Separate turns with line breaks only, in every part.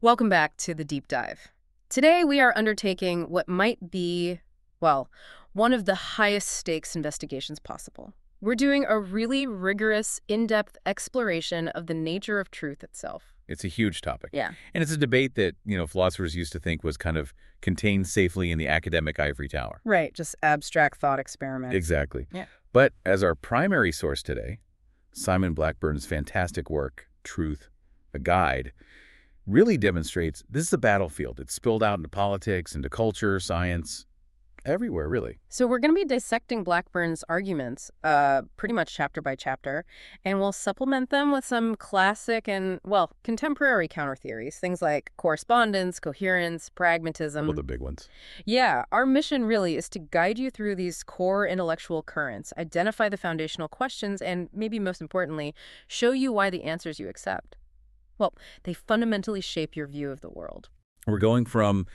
Welcome back to the deep dive. Today we are undertaking what might be, well, one of the highest stakes investigations possible. We're doing a really rigorous, in-depth exploration of the nature of truth itself.
It's a huge topic.
Yeah.
And it's a debate that, philosophers used to think was kind of contained safely in the academic ivory tower.
Right, just abstract thought experiment.
Exactly.
Yeah.
But as our primary source today, Simon Blackburn's fantastic work, Truth, a Guide, really demonstrates this is a battlefield. It's spilled out into politics, into culture, science, everywhere, really.
So we're going to be dissecting Blackburn's arguments, pretty much chapter by chapter, and we'll supplement them with some classic and, well, contemporary counter-theories, things like correspondence, coherence, pragmatism.
Well, the big ones.
Yeah, our mission really is to guide you through these core intellectual currents, identify the foundational questions, and maybe most importantly, show you why the answers you accept, well, they fundamentally shape your view of the world.
We're going from,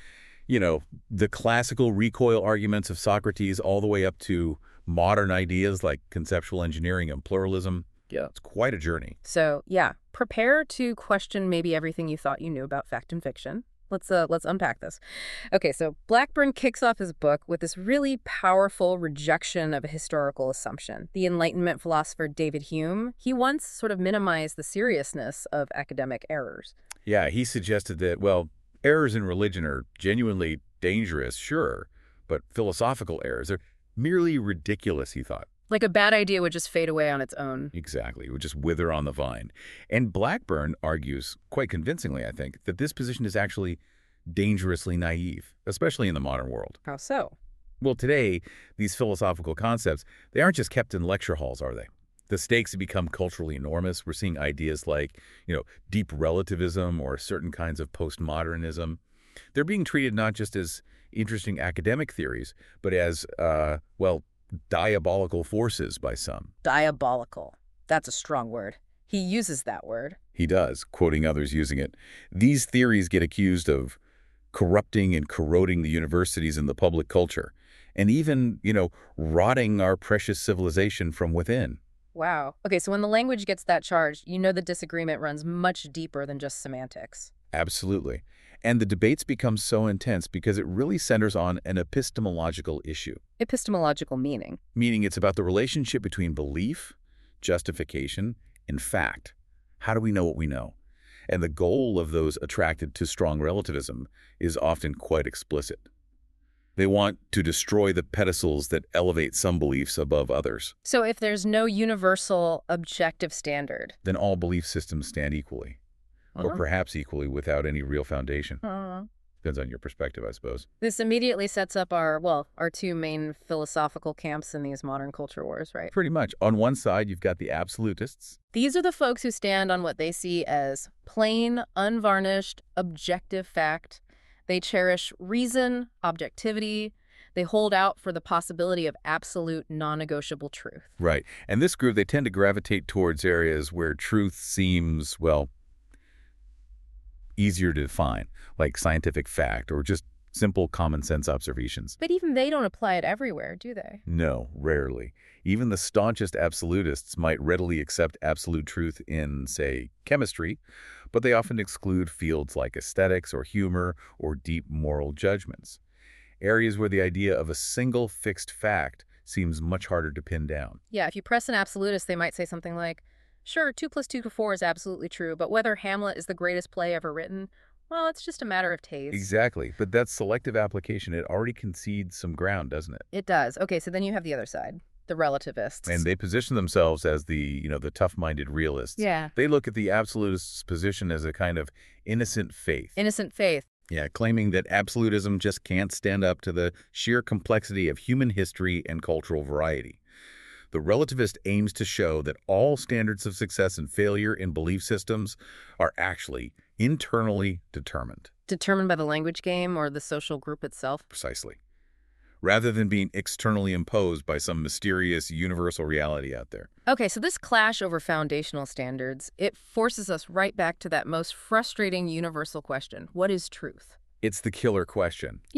the classical recoil arguments of Socrates all the way up to modern ideas like conceptual engineering and pluralism. Yeah. It's quite a journey.
So, yeah, prepare to question maybe everything you thought you knew about fact and fiction. Let's unpack this. Okay, so Blackburn kicks off his book with this really powerful rejection of a historical assumption. The Enlightenment philosopher David Hume, he once sort of minimized the seriousness of academic errors.
Yeah, he suggested that, errors in religion are genuinely dangerous, sure, but philosophical errors are merely ridiculous, he thought.
Like a bad idea would just fade away on its own.
Exactly. It would just wither on the vine. And Blackburn argues, quite convincingly, I think, that this position is actually dangerously naive, especially in the modern world.
How so?
Well, today, these philosophical concepts, they aren't just kept in lecture halls, are they? The stakes have become culturally enormous. We're seeing ideas like, deep relativism or certain kinds of postmodernism. They're being treated not just as interesting academic theories, but as, diabolical forces by some.
Diabolical. That's a strong word. He uses that word.
He does, quoting others using it. These theories get accused of corrupting and corroding the universities and the public culture, and even, rotting our precious civilization from within.
Wow. Okay, so when the language gets that charged, the disagreement runs much deeper than just semantics.
Absolutely. And the debates become so intense because it really centers on an epistemological issue.
Epistemological meaning?
Meaning it's about the relationship between belief, justification, and fact. How do we know what we know? And the goal of those attracted to strong relativism is often quite explicit. They want to destroy the pedestals that elevate some beliefs above others.
So if there's no universal objective standard,
then all belief systems stand equally. Or perhaps equally without any real foundation. Depends on your perspective, I suppose.
This immediately sets up our two main philosophical camps in these modern culture wars, right?
Pretty much. On one side, you've got the absolutists.
These are the folks who stand on what they see as plain, unvarnished, objective fact. They cherish reason, objectivity. They hold out for the possibility of absolute, non-negotiable truth.
Right. And this group, they tend to gravitate towards areas where truth seems, easier to define, like scientific fact or just simple common sense observations.
But even they don't apply it everywhere, do they?
No, rarely. Even the staunchest absolutists might readily accept absolute truth in, say, chemistry, but they often exclude fields like aesthetics or humor or deep moral judgments, areas where the idea of a single fixed fact seems much harder to pin down.
Yeah, if you press an absolutist, they might say something like, sure, 2 + 2 = 4 is absolutely true, but whether Hamlet is the greatest play ever written, well, it's just a matter of taste.
Exactly, but that selective application, it already concedes some ground, doesn't it?
It does. Okay, so then you have the other side, the relativists.
And they position themselves as the tough-minded realists.
Yeah.
They look at the absolutist's position as a kind of innocent faith.
Innocent faith.
Yeah, claiming that absolutism just can't stand up to the sheer complexity of human history and cultural variety. The relativist aims to show that all standards of success and failure in belief systems are actually internally determined.
Determined by the language game or the social group itself?
Precisely. Rather than being externally imposed by some mysterious universal reality out there.
Okay, so this clash over foundational standards, it forces us right back to that most frustrating universal question. What is truth?
It's the killer question.
Yeah.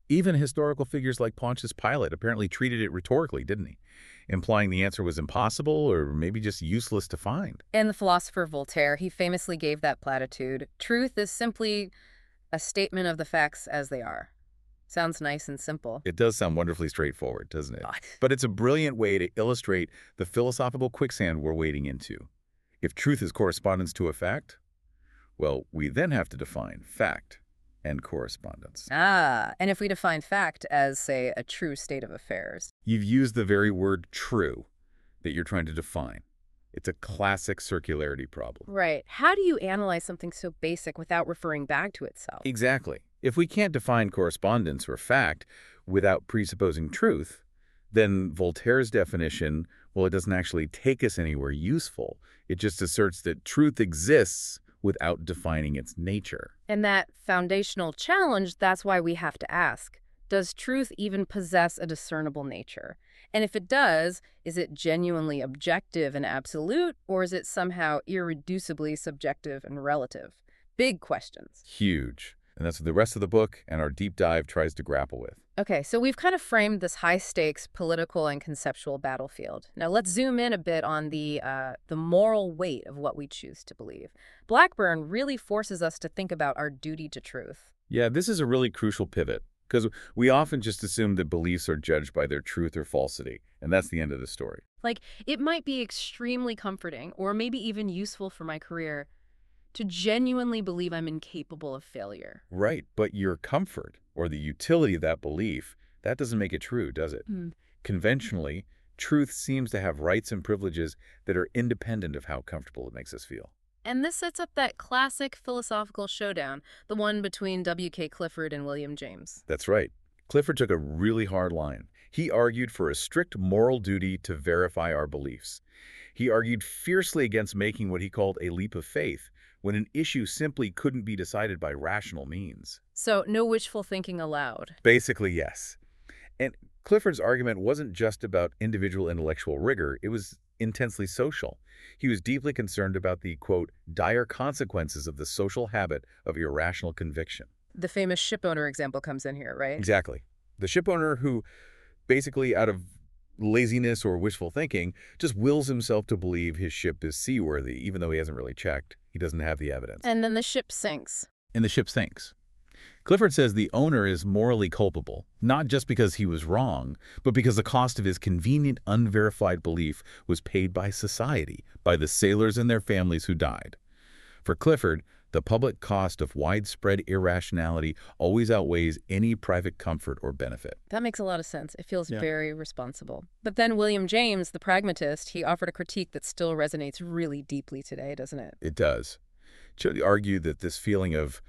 Even historical figures like Pontius Pilate apparently treated it rhetorically, didn't he? Implying the answer was impossible or maybe just useless to find.
And the philosopher Voltaire, he famously gave that platitude, "Truth is simply a statement of the facts as they are." Sounds nice and simple.
It does sound wonderfully straightforward, doesn't it?
God.
But it's a brilliant way to illustrate the philosophical quicksand we're wading into. If truth is correspondence to a fact, well, we then have to define fact and correspondence.
And if we define fact as, say, a true state of affairs.
You've used the very word true that you're trying to define. It's a classic circularity problem.
Right. How do you analyze something so basic without referring back to itself?
Exactly. If we can't define correspondence or fact without presupposing truth, then Voltaire's definition, well, it doesn't actually take us anywhere useful. It just asserts that truth exists without defining its nature.
And that foundational challenge, that's why we have to ask, does truth even possess a discernible nature? And if it does, is it genuinely objective and absolute, or is it somehow irreducibly subjective and relative? Big questions.
Huge. And that's what the rest of the book and our deep dive tries to grapple with.
Okay, so we've kind of framed this high-stakes political and conceptual battlefield. Now let's zoom in a bit on the moral weight of what we choose to believe. Blackburn really forces us to think about our duty to truth.
Yeah, this is a really crucial pivot, because we often just assume that beliefs are judged by their truth or falsity, and that's the end of the story.
Like, it might be extremely comforting, or maybe even useful for my career, to genuinely believe I'm incapable of failure.
Right, but your comfort or the utility of that belief, that doesn't make it true, does it? Conventionally, truth seems to have rights and privileges that are independent of how comfortable it makes us feel.
And this sets up that classic philosophical showdown, the one between W.K. Clifford and William James.
That's right. Clifford took a really hard line. He argued for a strict moral duty to verify our beliefs. He argued fiercely against making what he called a leap of faith, when an issue simply couldn't be decided by rational means.
So, no wishful thinking allowed.
Basically, yes. And Clifford's argument wasn't just about individual intellectual rigor, it was intensely social. He was deeply concerned about the, quote, dire consequences of the social habit of irrational conviction.
The famous shipowner example comes in here, right?
Exactly. The shipowner who, basically out of laziness or wishful thinking, just wills himself to believe his ship is seaworthy, even though he hasn't really checked. He doesn't have the evidence.
And then the ship sinks.
And the ship sinks. Clifford says the owner is morally culpable, not just because he was wrong, but because the cost of his convenient, unverified belief was paid by society, by the sailors and their families who died. For Clifford, the public cost of widespread irrationality always outweighs any private comfort or benefit.
That makes a lot of sense. It feels very responsible. But then William James, the pragmatist, he offered a critique that still resonates really deeply today, doesn't it?
It does. He argued that this feeling of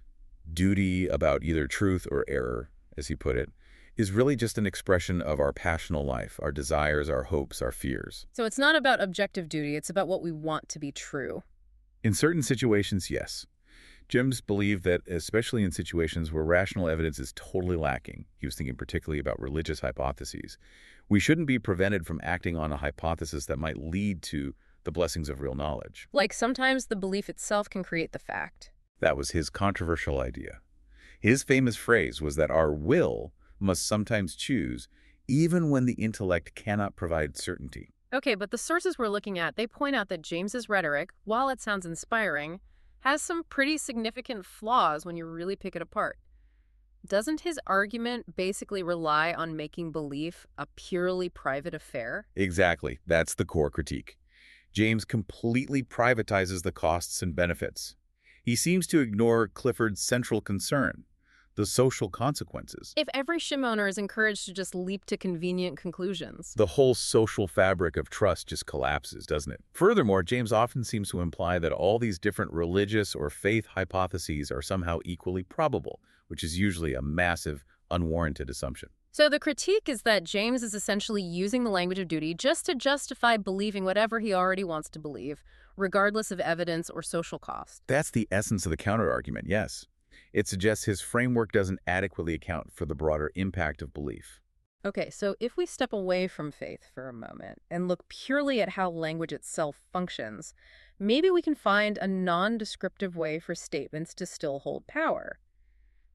duty about either truth or error, as he put it, is really just an expression of our passional life, our desires, our hopes, our fears.
So it's not about objective duty, it's about what we want to be true.
In certain situations, yes. James believed that, especially in situations where rational evidence is totally lacking, he was thinking particularly about religious hypotheses, we shouldn't be prevented from acting on a hypothesis that might lead to the blessings of real knowledge.
Like sometimes the belief itself can create the fact.
That was his controversial idea. His famous phrase was that our will must sometimes choose, even when the intellect cannot provide certainty.
Okay, but the sources we're looking at, they point out that James's rhetoric, while it sounds inspiring, has some pretty significant flaws when you really pick it apart. Doesn't his argument basically rely on making belief a purely private affair?
Exactly. That's the core critique. James completely privatizes the costs and benefits. He seems to ignore Clifford's central concern, the social consequences.
If every shipowner is encouraged to just leap to convenient conclusions.
The whole social fabric of trust just collapses, doesn't it? Furthermore, James often seems to imply that all these different religious or faith hypotheses are somehow equally probable, which is usually a massive, unwarranted assumption.
So the critique is that James is essentially using the language of duty just to justify believing whatever he already wants to believe, regardless of evidence or social cost.
That's the essence of the counterargument, yes. It suggests his framework doesn't adequately account for the broader impact of belief.
Okay, so if we step away from faith for a moment and look purely at how language itself functions, maybe we can find a non-descriptive way for statements to still hold power.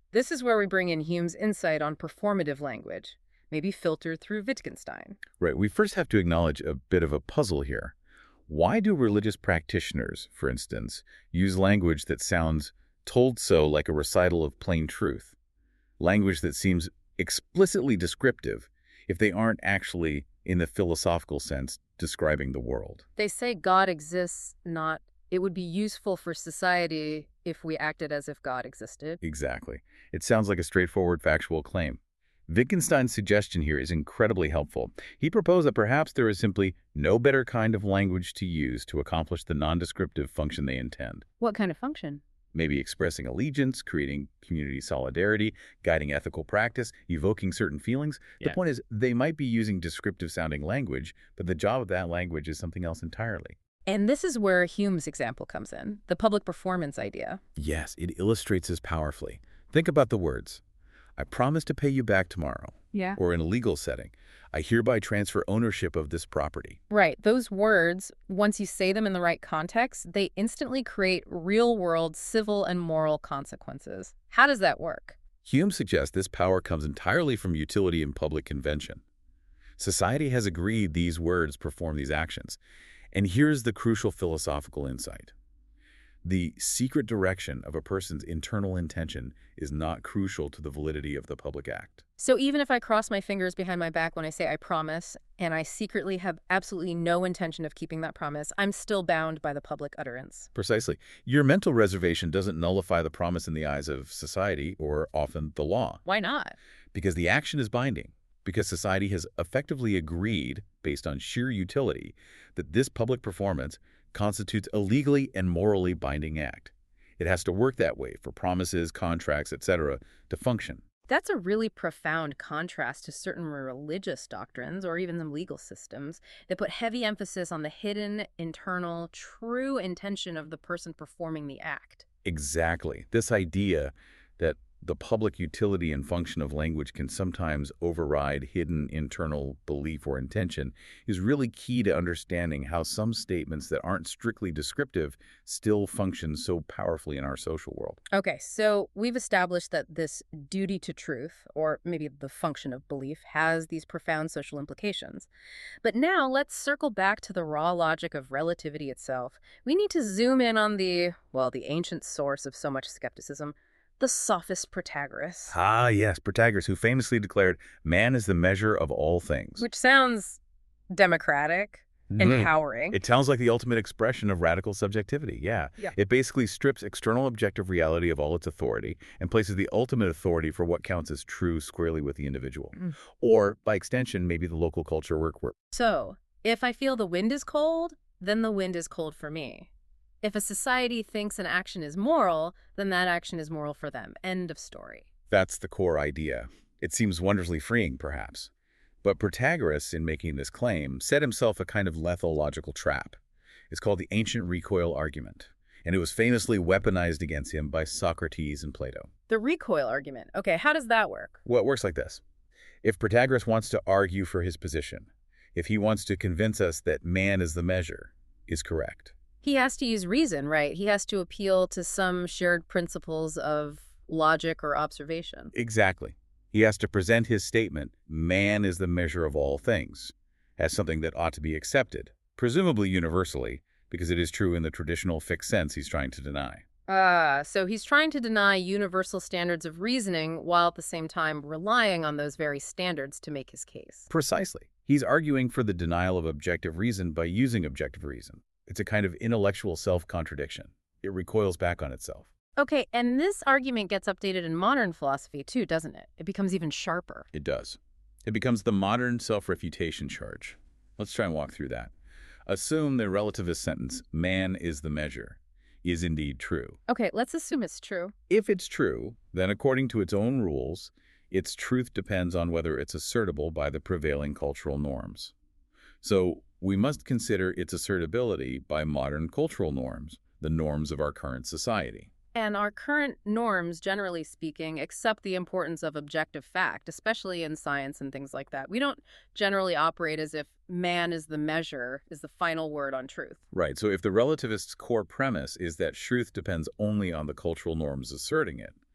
This is where we bring in Hume's insight on performative language, maybe filtered through Wittgenstein.
Right, we first have to acknowledge a bit of a puzzle here. Why do religious practitioners, for instance, use language that sounds told so like a recital of plain truth? Language that seems explicitly descriptive if they aren't actually, in the philosophical sense, describing the world.
They say God exists, not it would be useful for society if we acted as if God existed.
Exactly. It sounds like a straightforward factual claim. Wittgenstein's suggestion here is incredibly helpful. He proposed that perhaps there is simply no better kind of language to use to accomplish the nondescriptive function they intend.
What kind of function?
Maybe expressing allegiance, creating community solidarity, guiding ethical practice, evoking certain feelings. The point is, they might be using descriptive-sounding language, but the job of that language is something else entirely.
And this is where Hume's example comes in, the public performance idea.
Yes, it illustrates this powerfully. Think about the words. I promise to pay you back tomorrow.
Yeah.
Or in a legal setting, I hereby transfer ownership of this property.
Right. Those words, once you say them in the right context, they instantly create real-world civil and moral consequences. How does that work?
Hume suggests this power comes entirely from utility and public convention. Society has agreed these words perform these actions. And here's the crucial philosophical insight. The secret direction of a person's internal intention is not crucial to the validity of the public act.
So even if I cross my fingers behind my back when I say I promise, and I secretly have absolutely no intention of keeping that promise, I'm still bound by the public utterance.
Precisely. Your mental reservation doesn't nullify the promise in the eyes of society or often the law.
Why not?
Because the action is binding. Because society has effectively agreed, based on sheer utility, that this public performance constitutes a legally and morally binding act. It has to work that way for promises, contracts, etc. to function.
That's a really profound contrast to certain religious doctrines or even the legal systems that put heavy emphasis on the hidden, internal, true intention of the person performing the act.
Exactly. This idea that the public utility and function of language can sometimes override hidden internal belief or intention is really key to understanding how some statements that aren't strictly descriptive still function so powerfully in our social world.
Okay, so we've established that this duty to truth, or maybe the function of belief, has these profound social implications. But now let's circle back to the raw logic of relativity itself. We need to zoom in on the ancient source of so much skepticism, the sophist Protagoras.
Ah, yes, Protagoras, who famously declared, man is the measure of all things.
Which sounds democratic, empowering.
It sounds like the ultimate expression of radical subjectivity, yeah. It basically strips external objective reality of all its authority and places the ultimate authority for what counts as true squarely with the individual. Or, by extension, maybe the local culture work.
So, if I feel the wind is cold, then the wind is cold for me. If a society thinks an action is moral, then that action is moral for them. End of story.
That's the core idea. It seems wonderfully freeing, perhaps. But Protagoras, in making this claim, set himself a kind of lethal logical trap. It's called the ancient recoil argument, and it was famously weaponized against him by Socrates and Plato.
The recoil argument. Okay, how does that work?
Well, it works like this. If Protagoras wants to argue for his position, if he wants to convince us that man is the measure, is correct.
He has to use reason, right? He has to appeal to some shared principles of logic or observation.
Exactly. He has to present his statement, man is the measure of all things, as something that ought to be accepted, presumably universally, because it is true in the traditional fixed sense he's trying to deny.
So he's trying to deny universal standards of reasoning while at the same time relying on those very standards to make his case.
Precisely. He's arguing for the denial of objective reason by using objective reason. It's a kind of intellectual self-contradiction. It recoils back on itself.
Okay, and this argument gets updated in modern philosophy too, doesn't it? It becomes even sharper.
It does. It becomes the modern self-refutation charge. Let's try and walk through that. Assume the relativist sentence, man is the measure, is indeed true.
Okay, let's assume it's true.
If it's true, then according to its own rules, its truth depends on whether it's assertable by the prevailing cultural norms. So we must consider its assertability by modern cultural norms, the norms of our current society.
And our current norms, generally speaking, accept the importance of objective fact, especially in science and things like that. We don't generally operate as if man is the measure, is the final word on truth.
Right. So if the relativist's core premise is that truth depends only on the cultural norms asserting it,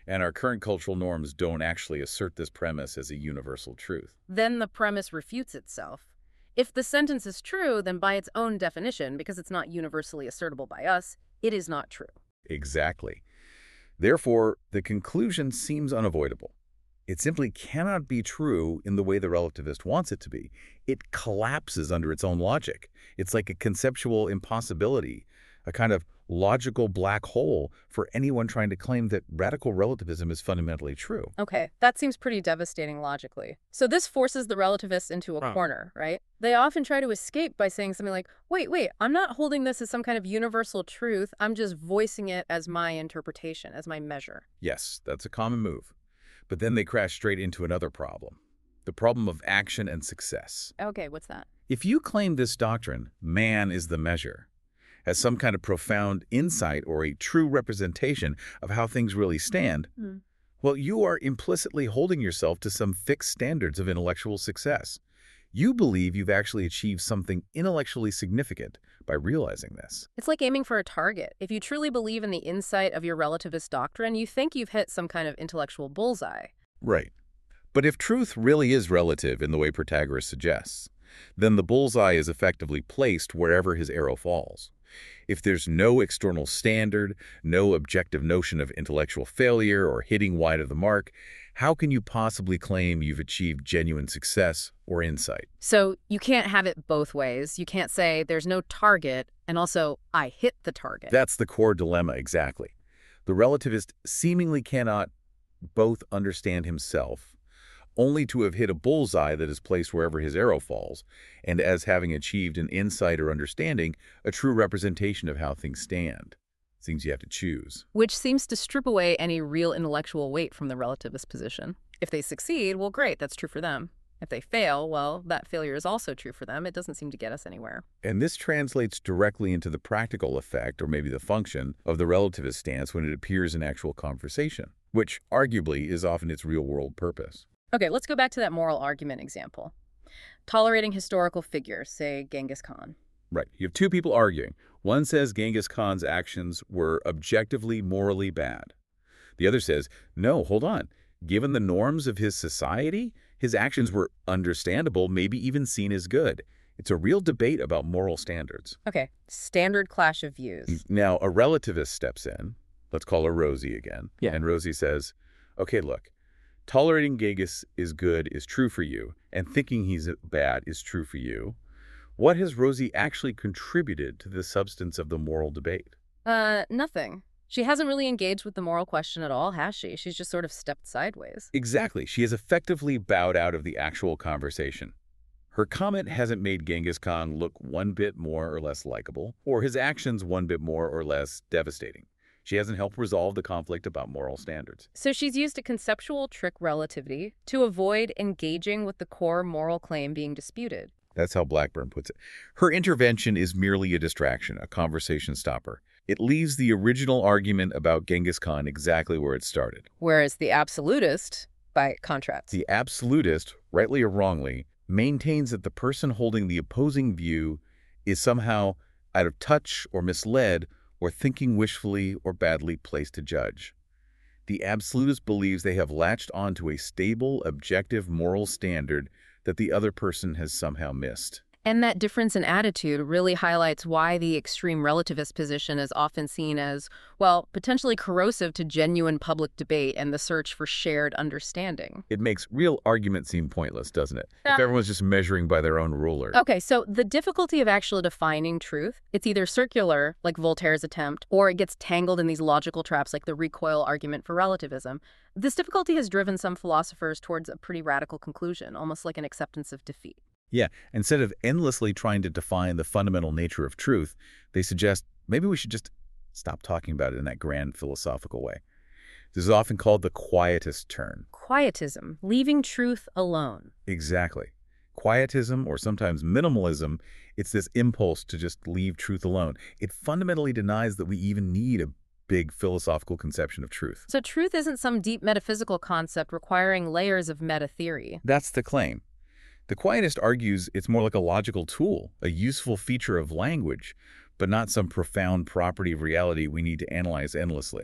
And our current cultural norms don't actually assert this premise as a universal truth.
Then the premise refutes itself. If the sentence is true, then by its own definition, because it's not universally assertable by us, it is not true.
Exactly. Therefore, the conclusion seems unavoidable. It simply cannot be true in the way the relativist wants it to be. It collapses under its own logic. It's like a conceptual impossibility, a kind of logical black hole for anyone trying to claim that radical relativism is fundamentally true.
Okay, that seems pretty devastating logically. So this forces the relativists into a corner, right? They often try to escape by saying something like, wait, I'm not holding this as some kind of universal truth. I'm just voicing it as my interpretation, as my measure.
Yes, that's a common move. But then they crash straight into another problem, the problem of action and success.
Okay, what's that?
If you claim this doctrine, man is the measure, as some kind of profound insight or a true representation of how things really stand, well, you are implicitly holding yourself to some fixed standards of intellectual success. You believe you've actually achieved something intellectually significant by realizing this.
It's like aiming for a target. If you truly believe in the insight of your relativist doctrine, you think you've hit some kind of intellectual bullseye.
Right. But if truth really is relative in the way Protagoras suggests, then the bullseye is effectively placed wherever his arrow falls. If there's no external standard, no objective notion of intellectual failure or hitting wide of the mark, how can you possibly claim you've achieved genuine success or insight?
So you can't have it both ways. You can't say there's no target and also I hit the target.
That's the core dilemma, exactly. The relativist seemingly cannot both understand himself, only to have hit a bullseye that is placed wherever his arrow falls, and as having achieved an insight or understanding, a true representation of how things stand. Things you have to choose.
Which seems to strip away any real intellectual weight from the relativist position. If they succeed, well, great, that's true for them. If they fail, well, that failure is also true for them. It doesn't seem to get us anywhere.
And this translates directly into the practical effect, or maybe the function, of the relativist stance when it appears in actual conversation, which arguably is often its real-world purpose.
Okay, let's go back to that moral argument example. Tolerating historical figures, say Genghis Khan.
Right. You have two people arguing. One says Genghis Khan's actions were objectively morally bad. The other says, no, hold on. Given the norms of his society, his actions were understandable, maybe even seen as good. It's a real debate about moral standards.
Okay, standard clash of views.
Now, a relativist steps in. Let's call her Rosie again.
Yeah.
And Rosie says, okay, look, tolerating Genghis is good is true for you, and thinking he's bad is true for you. What has Rosie actually contributed to the substance of the moral debate?
Nothing. She hasn't really engaged with the moral question at all, has she? She's just sort of stepped sideways.
Exactly. She has effectively bowed out of the actual conversation. Her comment hasn't made Genghis Khan look one bit more or less likable, or his actions one bit more or less devastating. She hasn't helped resolve the conflict about moral standards.
So she's used a conceptual trick relativity to avoid engaging with the core moral claim being disputed.
That's how Blackburn puts it. Her intervention is merely a distraction, a conversation stopper. It leaves the original argument about Genghis Khan exactly where it started.
Whereas the absolutist, by contrast.
The absolutist, rightly or wrongly, maintains that the person holding the opposing view is somehow out of touch or misled or thinking wishfully or badly placed to judge. The absolutist believes they have latched onto a stable, objective moral standard that the other person has somehow missed.
And that difference in attitude really highlights why the extreme relativist position is often seen as, well, potentially corrosive to genuine public debate and the search for shared understanding.
It makes real argument seem pointless, doesn't it? If everyone's just measuring by their own ruler.
Okay, so the difficulty of actually defining truth, it's either circular, like Voltaire's attempt, or it gets tangled in these logical traps like the recoil argument for relativism. This difficulty has driven some philosophers towards a pretty radical conclusion, almost like an acceptance of defeat.
Yeah, instead of endlessly trying to define the fundamental nature of truth, they suggest maybe we should just stop talking about it in that grand philosophical way. This is often called the quietist turn.
Quietism, leaving truth alone.
Exactly. Quietism, or sometimes minimalism, it's this impulse to just leave truth alone. It fundamentally denies that we even need a big philosophical conception of truth.
So truth isn't some deep metaphysical concept requiring layers of meta-theory.
That's the claim. The quietist argues it's more like a logical tool, a useful feature of language, but not some profound property of reality we need to analyze endlessly.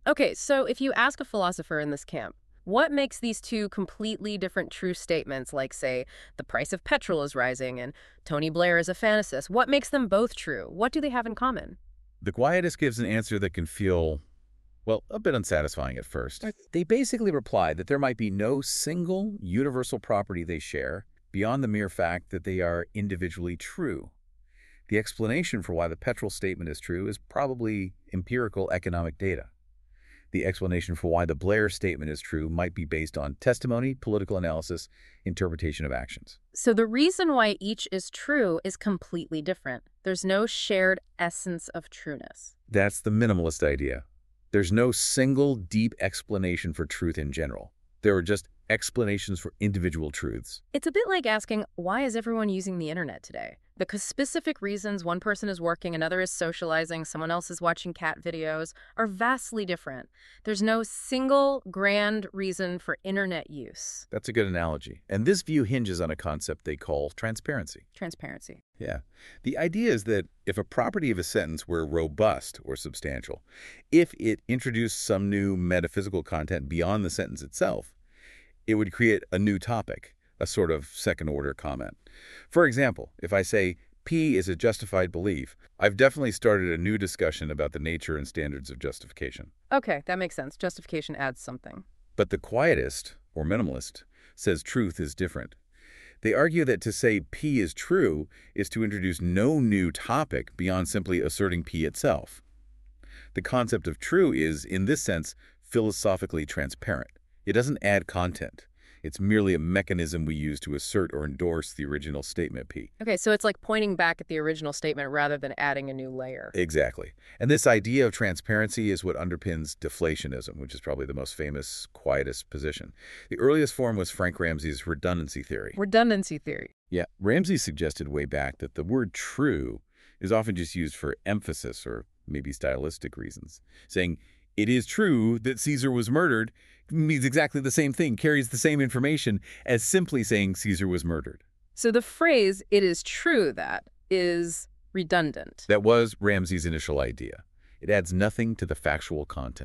Okay, so if you ask a philosopher in this camp, what makes these two completely different true statements, like, say, the price of petrol is rising and Tony Blair is a fantasist, what makes them both true? What do they have in common?
The quietist gives an answer that can feel, well, a bit unsatisfying at first. They basically reply that there might be no single universal property they share beyond the mere fact that they are individually true. The explanation for why the petrol statement is true is probably empirical economic data. The explanation for why the Blair statement is true might be based on testimony, political analysis, interpretation of actions.
So the reason why each is true is completely different. There's no shared essence of trueness.
That's the minimalist idea. There's no single deep explanation for truth in general. There are just explanations for individual truths.
It's a bit like asking, why is everyone using the internet today? Because specific reasons, one person is working, another is socializing, someone else is watching cat videos, are vastly different. There's no single grand reason for internet use.
That's a good analogy. And this view hinges on a concept they call transparency.
Transparency.
Yeah. The idea is that if a property of a sentence were robust or substantial, if it introduced some new metaphysical content beyond the sentence itself, it would create a new topic, a sort of second-order comment. For example, if I say, P is a justified belief, I've definitely started a new discussion about the nature and standards of justification.
Okay, that makes sense. Justification adds something.
But the quietist, or minimalist, says truth is different. They argue that to say P is true is to introduce no new topic beyond simply asserting P itself. The concept of true is, in this sense, philosophically transparent. It doesn't add content. It's merely a mechanism we use to assert or endorse the original statement P.
Okay, so it's like pointing back at the original statement rather than adding a new layer.
Exactly. And this idea of transparency is what underpins deflationism, which is probably the most famous quietist position. The earliest form was Frank Ramsey's redundancy theory.
Redundancy theory.
Yeah, Ramsey suggested way back that the word true is often just used for emphasis or maybe stylistic reasons. Saying, it is true that Caesar was murdered means exactly the same thing, carries the same information as simply saying Caesar was murdered.
So the phrase, it is true that, is redundant.
That was Ramsey's initial idea. It adds nothing to the factual content.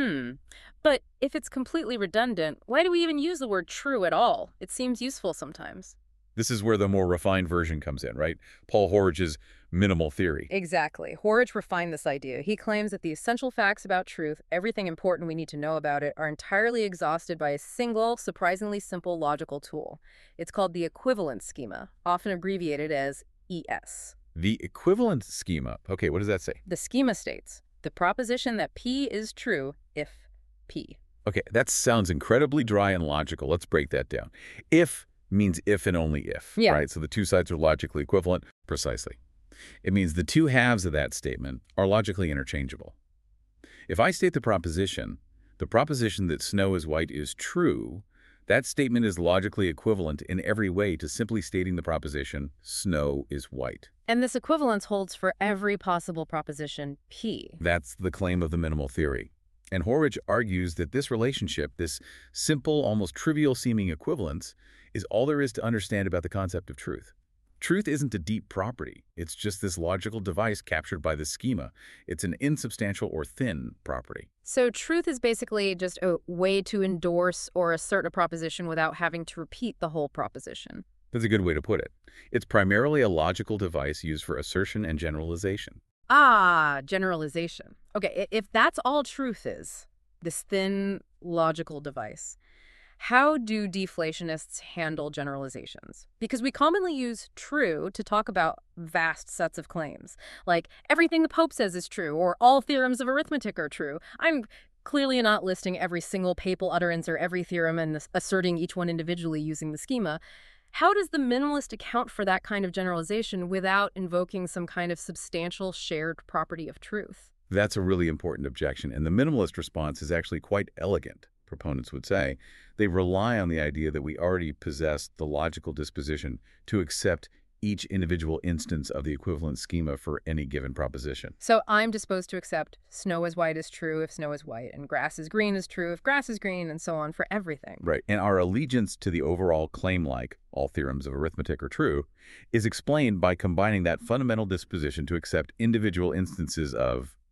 But if it's completely redundant, why do we even use the word true at all? It seems useful sometimes.
This is where the more refined version comes in, right? Paul Horridge's minimal theory.
Exactly. Horridge refined this idea. He claims that the essential facts about truth, everything important we need to know about it, are entirely exhausted by a single, surprisingly simple logical tool. It's called the equivalence schema, often abbreviated as ES.
The equivalence schema. Okay, what does that say?
The schema states, the proposition that P is true if P.
Okay, that sounds incredibly dry and logical. Let's break that down. If means if and only if,
Yeah.
right? So the two sides are logically equivalent. Precisely. It means the two halves of that statement are logically interchangeable. If I state the proposition that snow is white is true, that statement is logically equivalent in every way to simply stating the proposition snow is white.
And this equivalence holds for every possible proposition P.
That's the claim of the minimal theory. And Horridge argues that this relationship, this simple, almost trivial-seeming equivalence, is all there is to understand about the concept of truth. Truth isn't a deep property. It's just this logical device captured by the schema. It's an insubstantial or thin property.
So truth is basically just a way to endorse or assert a proposition without having to repeat the whole proposition.
That's a good way to put it. It's primarily a logical device used for assertion and generalization.
Ah, generalization. Okay, if that's all truth is, this thin logical device, how do deflationists handle generalizations? Because we commonly use true to talk about vast sets of claims, like everything the Pope says is true, or all theorems of arithmetic are true. I'm clearly not listing every single papal utterance or every theorem and asserting each one individually using the schema. How does the minimalist account for that kind of generalization without invoking some kind of substantial shared property of truth?
That's a really important objection, and the minimalist response is actually quite elegant, proponents would say. They rely on the idea that we already possess the logical disposition to accept each individual instance of the equivalent schema for any given proposition.
So I'm disposed to accept snow is white is true if snow is white, and grass is green is true if grass is green, and so on for everything.
Right. And our allegiance to the overall claim, like all theorems of arithmetic are true, is explained by combining that fundamental disposition to accept individual instances of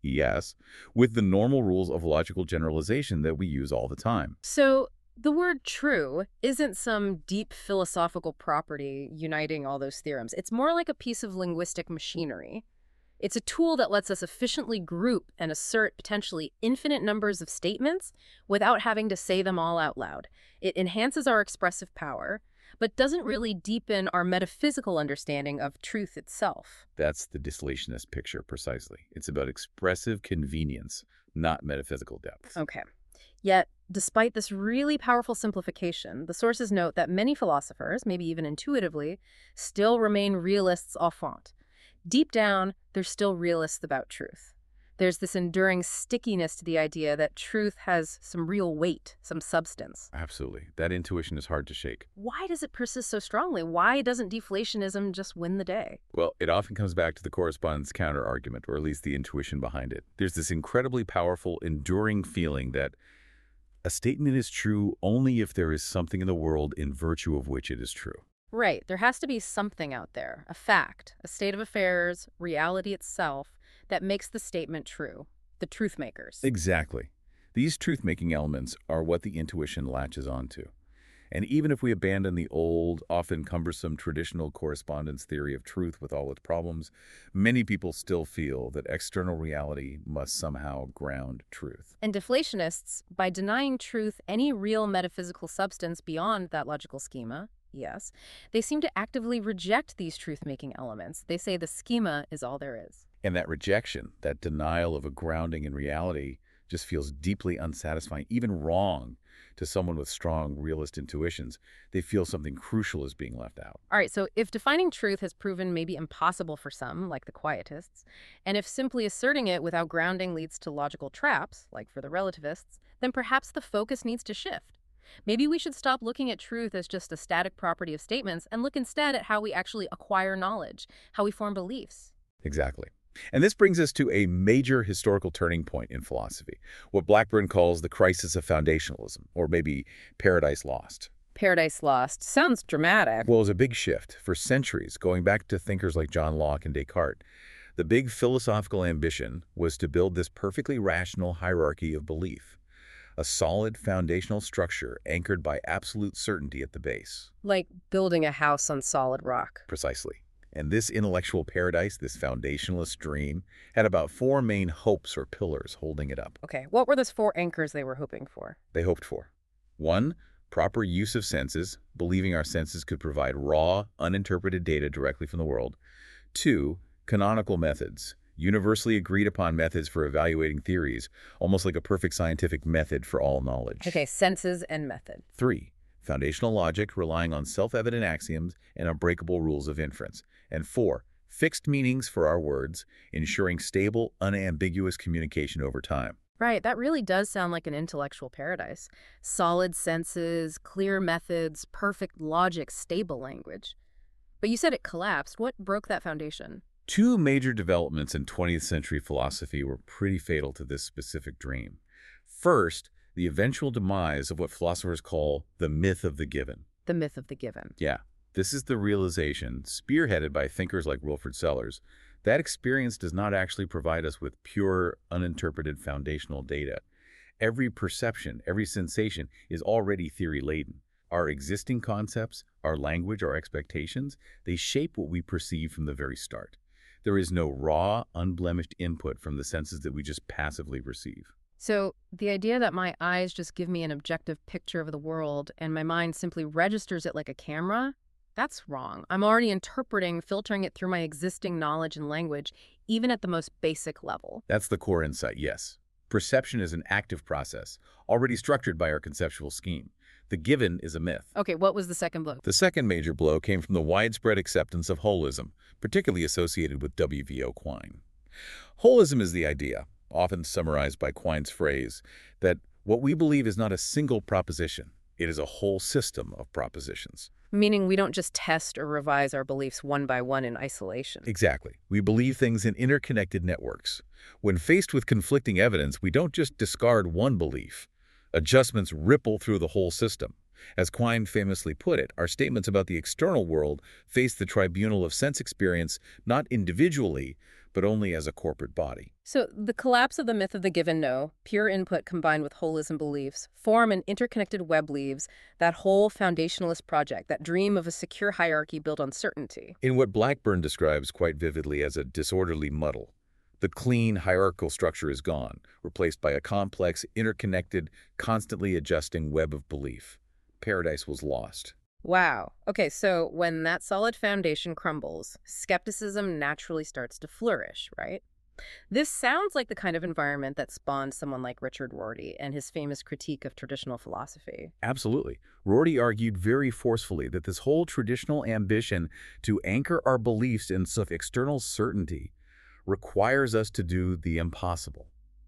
yes, with the normal rules of logical generalization that we use all the time.
So the word true isn't some deep philosophical property uniting all those theorems. It's more like a piece of linguistic machinery. It's a tool that lets us efficiently group and assert potentially infinite numbers of statements without having to say them all out loud. It enhances our expressive power, but doesn't really deepen our metaphysical understanding of truth itself.
That's the dissolationist picture precisely. It's about expressive convenience, not metaphysical depth.
Okay. Yet, despite this really powerful simplification, the sources note that many philosophers, maybe even intuitively, still remain realists au fond. Deep down, they're still realists about truth. There's this enduring stickiness to the idea that truth has some real weight, some substance.
Absolutely. That intuition is hard to shake.
Why does it persist so strongly? Why doesn't deflationism just win the day?
Well, it often comes back to the correspondence counter-argument, or at least the intuition behind it. There's this incredibly powerful, enduring feeling that a statement is true only if there is something in the world in virtue of which it is true.
Right, there has to be something out there, a fact, a state of affairs, reality itself, that makes the statement true. The truth makers.
Exactly. These truth-making elements are what the intuition latches onto. And even if we abandon the old, often cumbersome traditional correspondence theory of truth with all its problems, many people still feel that external reality must somehow ground truth.
And deflationists, by denying truth any real metaphysical substance beyond that logical schema, yes, they seem to actively reject these truth-making elements. They say the schema is all there is.
And that rejection, that denial of a grounding in reality, just feels deeply unsatisfying, even wrong to someone with strong realist intuitions. They feel something crucial is being left out.
All right, so if defining truth has proven maybe impossible for some, like the quietists, and if simply asserting it without grounding leads to logical traps, like for the relativists, then perhaps the focus needs to shift. Maybe we should stop looking at truth as just a static property of statements and look instead at how we actually acquire knowledge, how we form beliefs.
Exactly. And this brings us to a major historical turning point in philosophy, what Blackburn calls the crisis of foundationalism, or maybe Paradise Lost.
Paradise Lost sounds dramatic.
Well, it was a big shift. For centuries, going back to thinkers like John Locke and Descartes, the big philosophical ambition was to build this perfectly rational hierarchy of belief, a solid foundational structure anchored by absolute certainty at the base.
Like building a house on solid rock.
Precisely. And this intellectual paradise, this foundationalist dream, had about four main hopes or pillars holding it up.
Okay, what were those four anchors they were hoping for?
They hoped for 1. Proper use of senses, believing our senses could provide raw, uninterpreted data directly from the world. 2. Canonical methods, universally agreed upon methods for evaluating theories, almost like a perfect scientific method for all knowledge.
Okay, senses and method.
3. Foundational logic, relying on self-evident axioms and unbreakable rules of inference. And 4. Fixed meanings for our words, ensuring stable, unambiguous communication over time.
Right, that really does sound like an intellectual paradise. Solid senses, clear methods, perfect logic, stable language. But you said it collapsed. What broke that foundation?
2 major developments in 20th century philosophy were pretty fatal to this specific dream. First, the eventual demise of what philosophers call the myth of the given.
The myth of the given.
Yeah, this is the realization, spearheaded by thinkers like Wilfrid Sellars, that experience does not actually provide us with pure, uninterpreted foundational data. Every perception, every sensation is already theory-laden. Our existing concepts, our language, our expectations, they shape what we perceive from the very start. There is no raw, unblemished input from the senses that we just passively receive.
So the idea that my eyes just give me an objective picture of the world and my mind simply registers it like a camera, that's wrong. I'm already interpreting, filtering it through my existing knowledge and language, even at the most basic level.
That's the core insight, yes. Perception is an active process, already structured by our conceptual scheme. The given is a myth.
Okay, what was the second blow?
The second major blow came from the widespread acceptance of holism, particularly associated with W.V.O. Quine. Holism is the idea, often summarized by Quine's phrase, that what we believe is not a single proposition. It is a whole system of propositions.
Meaning we don't just test or revise our beliefs one by one in isolation.
Exactly. We believe things in interconnected networks. When faced with conflicting evidence, we don't just discard one belief. Adjustments ripple through the whole system. As Quine famously put it, our statements about the external world face the tribunal of sense experience not individually, but only as a corporate body.
So the collapse of the myth of the give and no, pure input combined with holism beliefs, form an interconnected web leaves that whole foundationalist project, that dream of a secure hierarchy built on certainty.
In what Blackburn describes quite vividly as a disorderly muddle, the clean hierarchical structure is gone, replaced by a complex, interconnected, constantly adjusting web of belief. Paradise was lost.
Wow. Okay, so when that solid foundation crumbles, skepticism naturally starts to flourish, right? This sounds like the kind of environment that spawned someone like Richard Rorty and his famous critique of traditional philosophy.
Absolutely. Rorty argued very forcefully that this whole traditional ambition to anchor our beliefs in some external certainty requires us to do the impossible,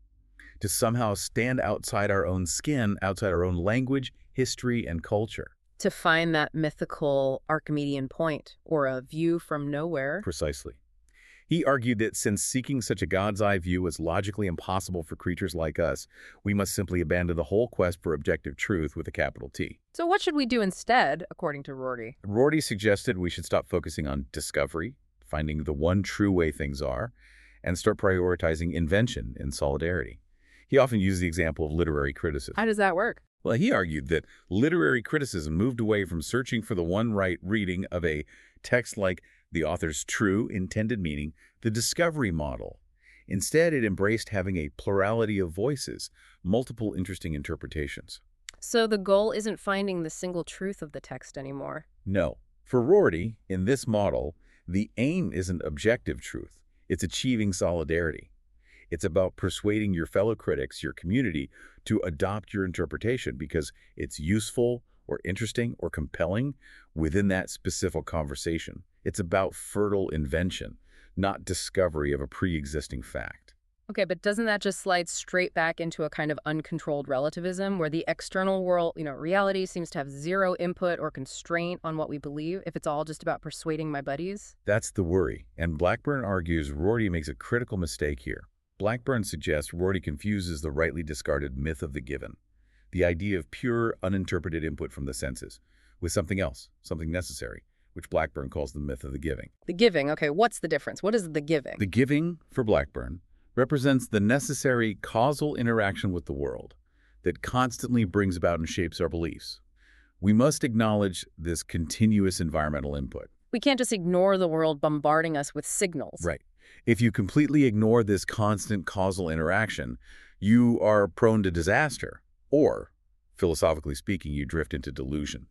to somehow stand outside our own skin, outside our own language, history, and culture.
To find that mythical Archimedean point, or a view from nowhere.
Precisely. He argued that since seeking such a God's eye view is logically impossible for creatures like us, we must simply abandon the whole quest for objective truth with a capital T.
So what should we do instead, according to Rorty?
Rorty suggested we should stop focusing on discovery, finding the one true way things are, and start prioritizing invention and solidarity. He often used the example of literary criticism.
How does that work?
Well, he argued that literary criticism moved away from searching for the one right reading of a text like the author's true intended meaning, the discovery model. Instead, it embraced having a plurality of voices, multiple interesting interpretations.
So the goal isn't finding the single truth of the text anymore.
No. For Rorty, in this model, the aim isn't objective truth. It's achieving solidarity. It's about persuading your fellow critics, your community, to adopt your interpretation because it's useful or interesting or compelling within that specific conversation. It's about fertile invention, not discovery of a pre-existing fact.
Okay, but doesn't that just slide straight back into a kind of uncontrolled relativism where the external world, reality seems to have zero input or constraint on what we believe if it's all just about persuading my buddies?
That's the worry, and Blackburn argues Rorty makes a critical mistake here. Blackburn suggests Rorty confuses the rightly discarded myth of the given, the idea of pure, uninterpreted input from the senses, with something else, something necessary, which Blackburn calls the myth of the giving.
The giving, okay, what's the difference? What is the giving?
The giving, for Blackburn, represents the necessary causal interaction with the world that constantly brings about and shapes our beliefs. We must acknowledge this continuous environmental input.
We can't just ignore the world bombarding us with signals.
Right. If you completely ignore this constant causal interaction, you are prone to disaster, or, philosophically speaking, you drift into delusion.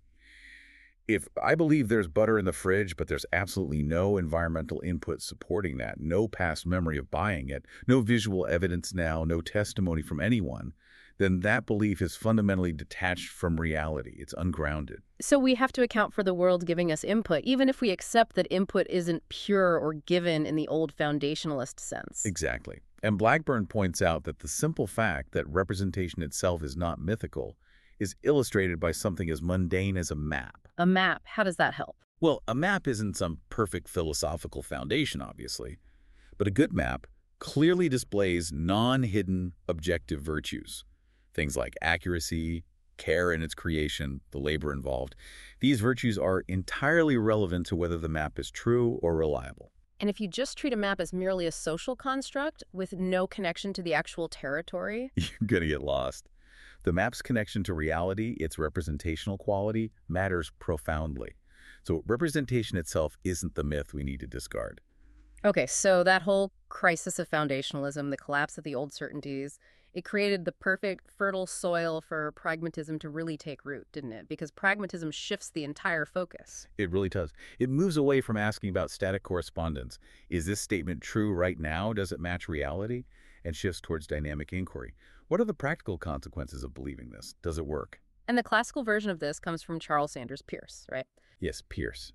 If I believe there's butter in the fridge, but there's absolutely no environmental input supporting that, no past memory of buying it, no visual evidence now, no testimony from anyone, then that belief is fundamentally detached from reality. It's ungrounded.
So we have to account for the world giving us input, even if we accept that input isn't pure or given in the old foundationalist sense.
Exactly. And Blackburn points out that the simple fact that representation itself is not mythical is illustrated by something as mundane as a map.
A map, how does that help?
Well, a map isn't some perfect philosophical foundation, obviously, but a good map clearly displays non-hidden objective virtues. Things like accuracy, care in its creation, the labor involved. These virtues are entirely relevant to whether the map is true or reliable.
And if you just treat a map as merely a social construct with no connection to the actual territory,
You're going to get lost. The map's connection to reality, its representational quality, matters profoundly. So representation itself isn't the myth we need to discard.
Okay, so that whole crisis of foundationalism, the collapse of the old certainties, it created the perfect fertile soil for pragmatism to really take root, didn't it? Because pragmatism shifts the entire focus.
It really does. It moves away from asking about static correspondence. Is this statement true right now? Does it match reality? And shifts towards dynamic inquiry. What are the practical consequences of believing this? Does it work?
And the classical version of this comes from Charles Sanders Peirce, right?
Yes, Peirce.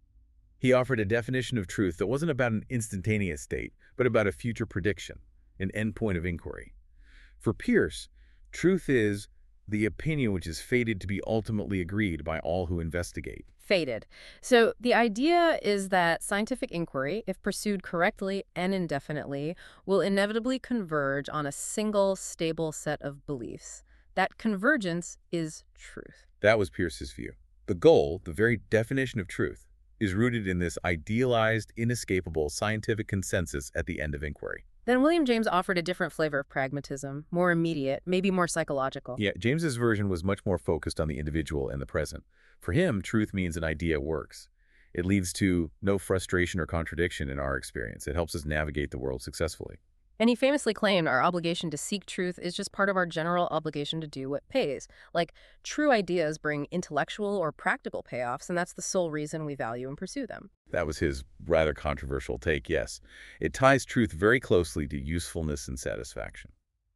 He offered a definition of truth that wasn't about an instantaneous state, but about a future prediction, an endpoint of inquiry. For Peirce, truth is the opinion which is fated to be ultimately agreed by all who investigate.
Fated. So the idea is that scientific inquiry, if pursued correctly and indefinitely, will inevitably converge on a single, stable set of beliefs. That convergence is truth.
That was Peirce's view. The goal, the very definition of truth, is rooted in this idealized, inescapable scientific consensus at the end of inquiry.
Then William James offered a different flavor of pragmatism, more immediate, maybe more psychological.
Yeah, James's version was much more focused on the individual and the present. For him, truth means an idea works. It leads to no frustration or contradiction in our experience. It helps us navigate the world successfully.
And he famously claimed our obligation to seek truth is just part of our general obligation to do what pays. Like, true ideas bring intellectual or practical payoffs, and that's the sole reason we value and pursue them.
That was his rather controversial take, yes. It ties truth very closely to usefulness and satisfaction.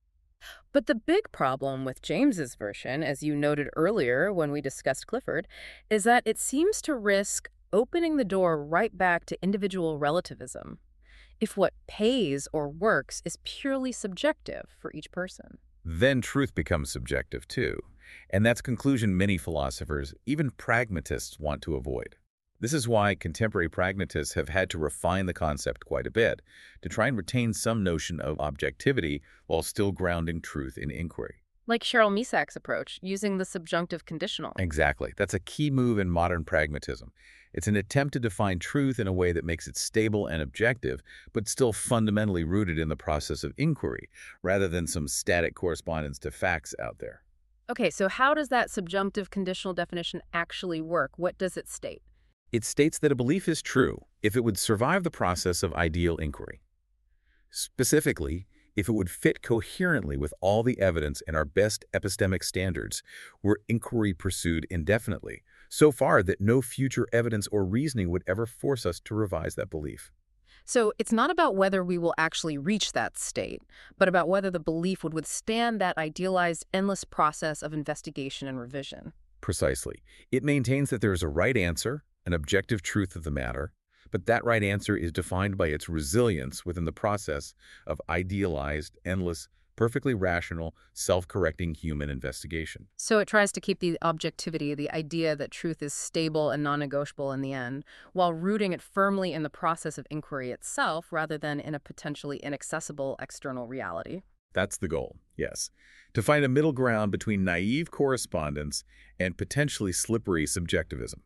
But the big problem with James's version, as you noted earlier when we discussed Clifford, is that it seems to risk opening the door right back to individual relativism. If what pays or works is purely subjective for each person.
Then truth becomes subjective too. And that's a conclusion many philosophers, even pragmatists, want to avoid. This is why contemporary pragmatists have had to refine the concept quite a bit, to try and retain some notion of objectivity while still grounding truth in inquiry.
Like Cheryl Misak's approach, using the subjunctive conditional.
Exactly. That's a key move in modern pragmatism. It's an attempt to define truth in a way that makes it stable and objective, but still fundamentally rooted in the process of inquiry, rather than some static correspondence to facts out there.
Okay, so how does that subjunctive conditional definition actually work? What does it state?
It states that a belief is true if it would survive the process of ideal inquiry. Specifically, if it would fit coherently with all the evidence and our best epistemic standards, were inquiry pursued indefinitely, so far that no future evidence or reasoning would ever force us to revise that belief.
So it's not about whether we will actually reach that state, but about whether the belief would withstand that idealized, endless process of investigation and revision.
Precisely. It maintains that there is a right answer, an objective truth of the matter, but that right answer is defined by its resilience within the process of idealized, endless, perfectly rational, self-correcting human investigation.
So it tries to keep the objectivity, the idea that truth is stable and non-negotiable in the end, while rooting it firmly in the process of inquiry itself rather than in a potentially inaccessible external reality.
That's the goal, yes. To find a middle ground between naive correspondence and potentially slippery subjectivism.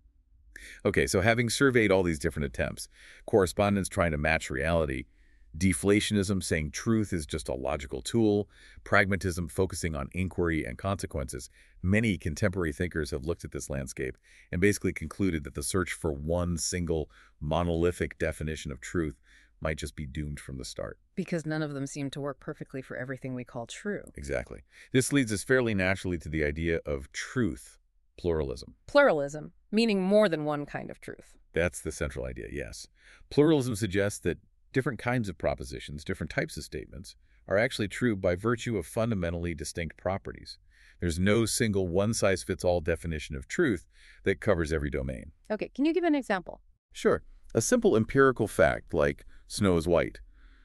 Okay, so having surveyed all these different attempts, correspondence trying to match reality, deflationism saying truth is just a logical tool, pragmatism focusing on inquiry and consequences, many contemporary thinkers have looked at this landscape and basically concluded that the search for one single monolithic definition of truth might just be doomed from the start.
Because none of them seem to work perfectly for everything we call true.
Exactly. This leads us fairly naturally to the idea of truth, pluralism.
Pluralism, meaning more than one kind of truth.
That's the central idea, yes. Pluralism suggests that different kinds of propositions, different types of statements, are actually true by virtue of fundamentally distinct properties. There's no single one-size-fits-all definition of truth that covers every domain.
Okay, can you give an example?
Sure. A simple empirical fact, like snow is white,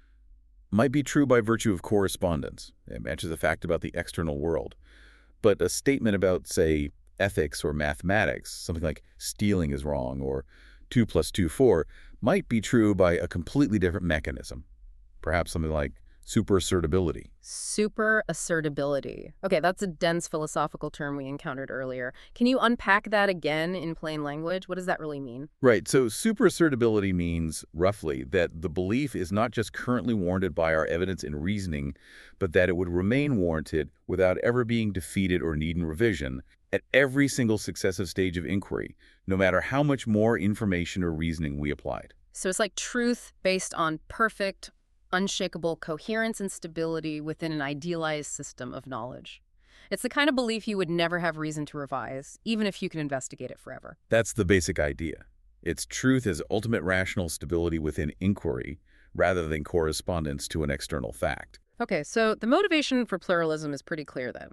might be true by virtue of correspondence. It matches a fact about the external world. But a statement about, say, ethics or mathematics, something like stealing is wrong or 2 + 2 = 4, might be true by a completely different mechanism. Perhaps something like superassertability.
Superassertability. Okay, that's a dense philosophical term we encountered earlier. Can you unpack that again in plain language? What does that really mean?
Right, so superassertability means, roughly, that the belief is not just currently warranted by our evidence and reasoning, but that it would remain warranted without ever being defeated or needing revision at every single successive stage of inquiry, no matter how much more information or reasoning we applied.
So it's like truth based on perfect, unshakable coherence and stability within an idealized system of knowledge. It's the kind of belief you would never have reason to revise, even if you can investigate it forever.
That's the basic idea. It's truth as ultimate rational stability within inquiry, rather than correspondence to an external fact.
Okay, so the motivation for pluralism is pretty clear then.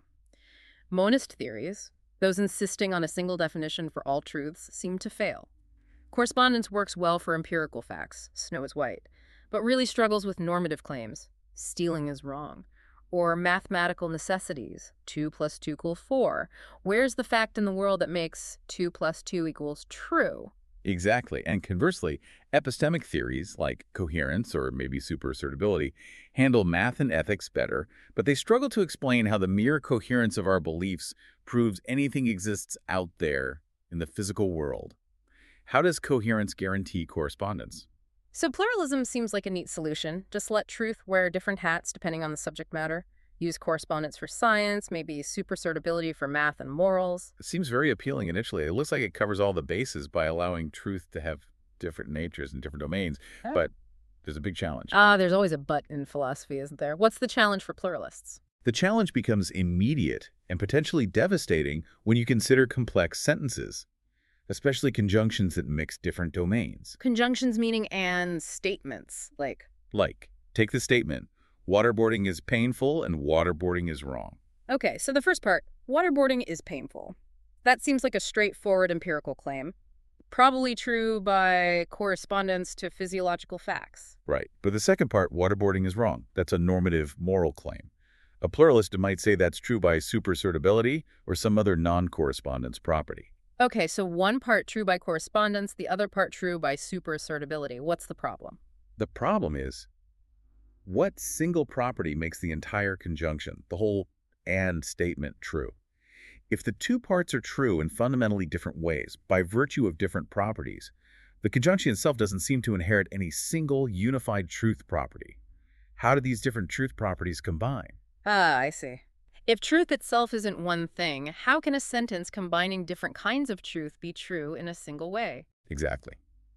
Monist theories, those insisting on a single definition for all truths, seem to fail. Correspondence works well for empirical facts, snow is white, but really struggles with normative claims, stealing is wrong, or mathematical necessities, 2 + 2 = 4. Where's the fact in the world that makes 2 + 2 = true?
Exactly. And conversely, epistemic theories like coherence or maybe superassertability handle math and ethics better, but they struggle to explain how the mere coherence of our beliefs proves anything exists out there in the physical world. How does coherence guarantee correspondence?
So pluralism seems like a neat solution. Just let truth wear different hats depending on the subject matter. Use correspondence for science, maybe supercertability for math and morals.
It seems very appealing initially. It looks like it covers all the bases by allowing truth to have different natures and different domains,
Oh.
but there's a big challenge.
There's always a but in philosophy, isn't there? What's the challenge for pluralists?
The challenge becomes immediate and potentially devastating when you consider complex sentences, especially conjunctions that mix different domains.
Conjunctions meaning and statements, like,
Like, take the statement, waterboarding is painful and waterboarding is wrong.
okay, so the first part, waterboarding is painful. That seems like a straightforward empirical claim. Probably true by correspondence to physiological facts.
Right. But the second part, waterboarding is wrong. That's a normative moral claim. A pluralist might say that's true by supercertibility or some other non-correspondence property.
Okay, so one part true by correspondence, the other part true by superassertability. What's the problem?
The problem is, what single property makes the entire conjunction, the whole and statement, true? If the two parts are true in fundamentally different ways, by virtue of different properties, the conjunction itself doesn't seem to inherit any single unified truth property. How do these different truth properties combine?
Ah, I see. If truth itself isn't one thing, how can a sentence combining different kinds of truth be true in a single way?
Exactly.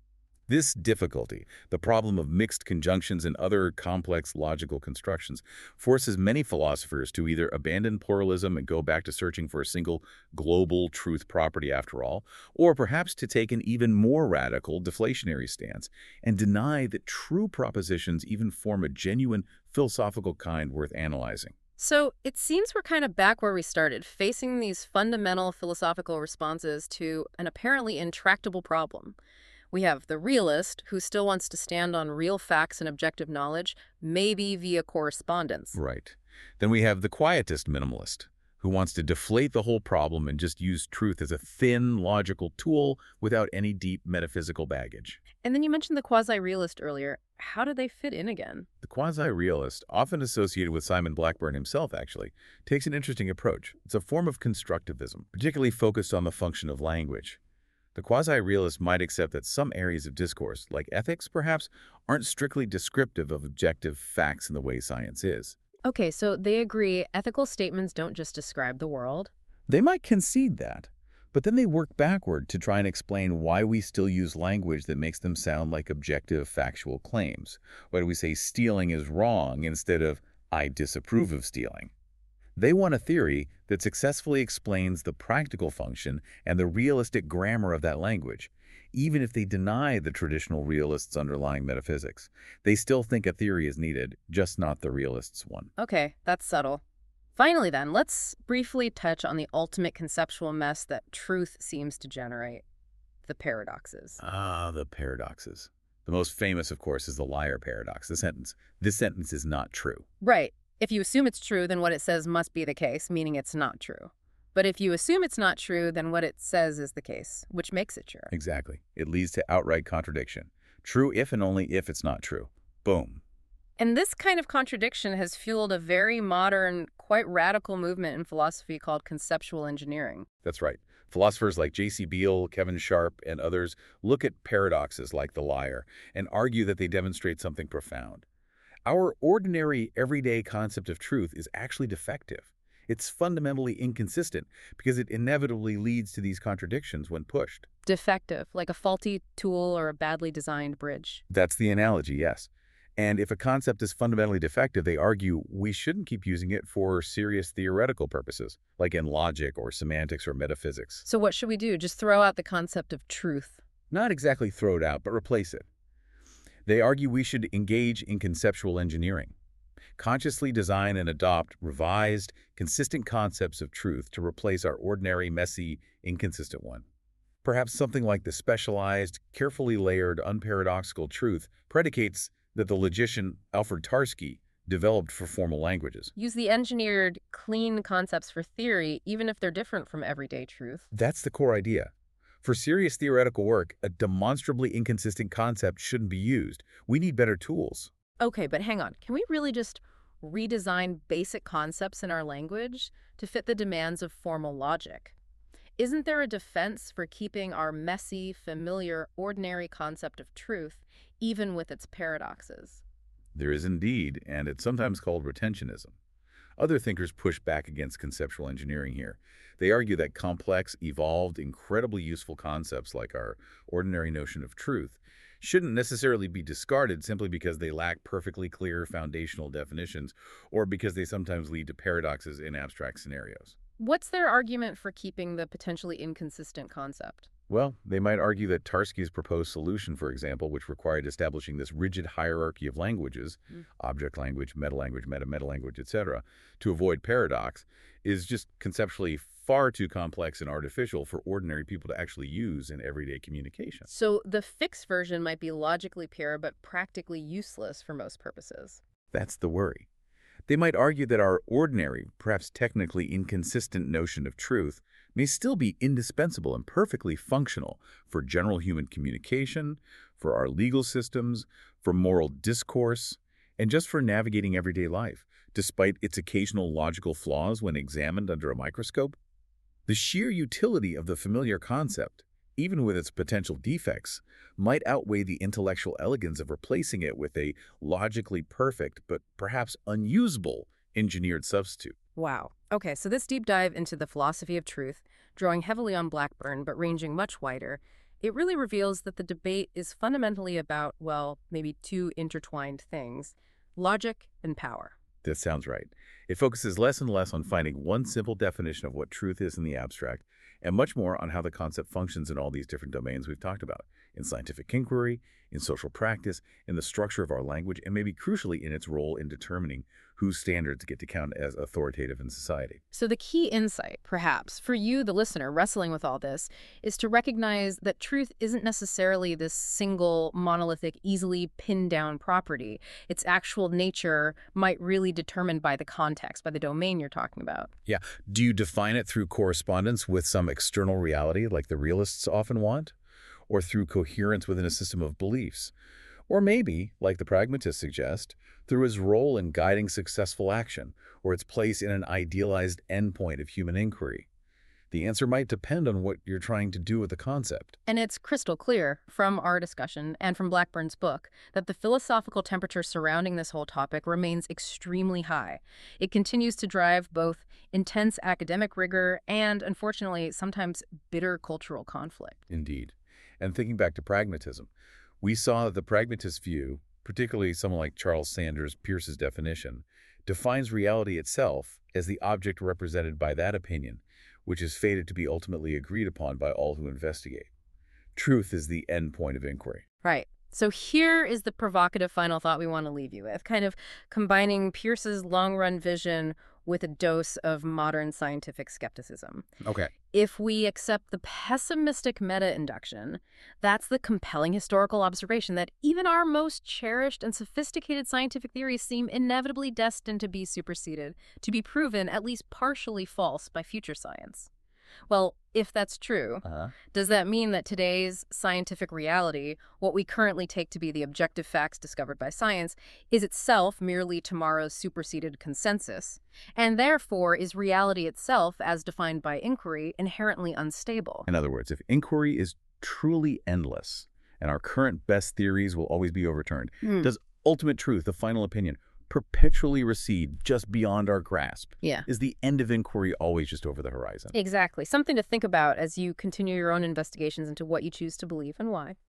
This difficulty, the problem of mixed conjunctions and other complex logical constructions, forces many philosophers to either abandon pluralism and go back to searching for a single global truth property after all, or perhaps to take an even more radical deflationary stance and deny that true propositions even form a genuine philosophical kind worth analyzing.
So it seems we're kind of back where we started, facing these fundamental philosophical responses to an apparently intractable problem. We have the realist, who still wants to stand on real facts and objective knowledge, maybe via correspondence.
Right. Then we have the quietist minimalist, who wants to deflate the whole problem and just use truth as a thin, logical tool without any deep metaphysical baggage.
And then you mentioned the quasi-realist earlier. How do they fit in again?
The quasi-realist, often associated with Simon Blackburn himself actually, takes an interesting approach. It's a form of constructivism, particularly focused on the function of language. The quasi-realist might accept that some areas of discourse, like ethics perhaps, aren't strictly descriptive of objective facts in the way science is.
Okay, so they agree ethical statements don't just describe the world.
They might concede that, but then they work backward to try and explain why we still use language that makes them sound like objective, factual claims. Why do we say stealing is wrong instead of I disapprove of stealing? They want a theory that successfully explains the practical function and the realistic grammar of that language, even if they deny the traditional realists' underlying metaphysics. They still think a theory is needed, just not the realists' one.
Okay, that's subtle. Finally then, let's briefly touch on the ultimate conceptual mess that truth seems to generate, the paradoxes.
Ah, the paradoxes. The most famous, of course, is the liar paradox, the sentence, "This sentence is not true."
Right. If you assume it's true, then what it says must be the case, meaning it's not true. But if you assume it's not true, then what it says is the case, which makes it true.
Exactly. It leads to outright contradiction. True if and only if it's not true. Boom.
And this kind of contradiction has fueled a very modern, quite radical movement in philosophy called conceptual engineering.
That's right. Philosophers like J.C. Beale, Kevin Sharp, and others look at paradoxes like the liar and argue that they demonstrate something profound. Our ordinary, everyday concept of truth is actually defective. It's fundamentally inconsistent because it inevitably leads to these contradictions when pushed.
Defective, like a faulty tool or a badly designed bridge.
That's the analogy, yes. And if a concept is fundamentally defective, they argue we shouldn't keep using it for serious theoretical purposes, like in logic or semantics or metaphysics.
So what should we do? Just throw out the concept of truth?
Not exactly throw it out, but replace it. They argue we should engage in conceptual engineering, consciously design and adopt revised, consistent concepts of truth to replace our ordinary, messy, inconsistent one. Perhaps something like the specialized, carefully layered, unparadoxical truth predicates that the logician Alfred Tarski developed for formal languages.
Use the engineered, clean concepts for theory, even if they're different from everyday truth.
That's the core idea. For serious theoretical work, a demonstrably inconsistent concept shouldn't be used. We need better tools.
Okay, but hang on. Can we really just redesign basic concepts in our language to fit the demands of formal logic? Isn't there a defense for keeping our messy, familiar, ordinary concept of truth, even with its paradoxes?
There is indeed, and it's sometimes called retentionism. Other thinkers push back against conceptual engineering here. They argue that complex, evolved, incredibly useful concepts like our ordinary notion of truth shouldn't necessarily be discarded simply because they lack perfectly clear foundational definitions or because they sometimes lead to paradoxes in abstract scenarios.
What's their argument for keeping the potentially inconsistent concept?
Well, they might argue that Tarski's proposed solution, for example, which required establishing this rigid hierarchy of languages,
Mm.
object language, meta-language, meta-meta-language, etc., to avoid paradox, is just conceptually far too complex and artificial for ordinary people to actually use in everyday communication.
So the fixed version might be logically pure but practically useless for most purposes.
That's the worry. They might argue that our ordinary, perhaps technically inconsistent notion of truth may still be indispensable and perfectly functional for general human communication, for our legal systems, for moral discourse, and just for navigating everyday life, despite its occasional logical flaws when examined under a microscope. The sheer utility of the familiar concept, even with its potential defects, might outweigh the intellectual elegance of replacing it with a logically perfect but perhaps unusable engineered substitute.
Wow. Okay, so this deep dive into the philosophy of truth, drawing heavily on Blackburn but ranging much wider, it really reveals that the debate is fundamentally about, well, maybe two intertwined things: logic and power.
That sounds right. It focuses less and less on finding one simple definition of what truth is in the abstract, and much more on how the concept functions in all these different domains we've talked about, in scientific inquiry, in social practice, in the structure of our language, and maybe crucially in its role in determining whose standards get to count as authoritative in society.
So the key insight, perhaps, for you, the listener, wrestling with all this, is to recognize that truth isn't necessarily this single, monolithic, easily pinned down property. Its actual nature might really be determined by the context, by the domain you're talking about.
Yeah. Do you define it through correspondence with some external reality like the realists often want? Or through coherence within a system of beliefs? Or maybe, like the pragmatists suggest, through his role in guiding successful action, or its place in an idealized endpoint of human inquiry? The answer might depend on what you're trying to do with the concept.
And it's crystal clear from our discussion and from Blackburn's book that the philosophical temperature surrounding this whole topic remains extremely high. It continues to drive both intense academic rigor and, unfortunately, sometimes bitter cultural conflict.
Indeed. And thinking back to pragmatism, we saw that the pragmatist view, particularly someone like Charles Sanders Peirce's definition, defines reality itself as the object represented by that opinion, which is fated to be ultimately agreed upon by all who investigate. Truth is the end point of inquiry.
Right. So here is the provocative final thought we want to leave you with, kind of combining Peirce's long-run vision with a dose of modern scientific skepticism.
Okay.
If we accept the pessimistic meta-induction, that's the compelling historical observation that even our most cherished and sophisticated scientific theories seem inevitably destined to be superseded, to be proven at least partially false by future science. Well, if that's true, does that mean that today's scientific reality, what we currently take to be the objective facts discovered by science, is itself merely tomorrow's superseded consensus, and therefore is reality itself, as defined by inquiry, inherently unstable?
In other words, if inquiry is truly endless and our current best theories will always be overturned, does ultimate truth, the final opinion, perpetually recede just beyond our grasp?
Yeah.
Is the end of inquiry always just over the horizon?
Exactly. Something to think about as you continue your own investigations into what you choose to believe and why.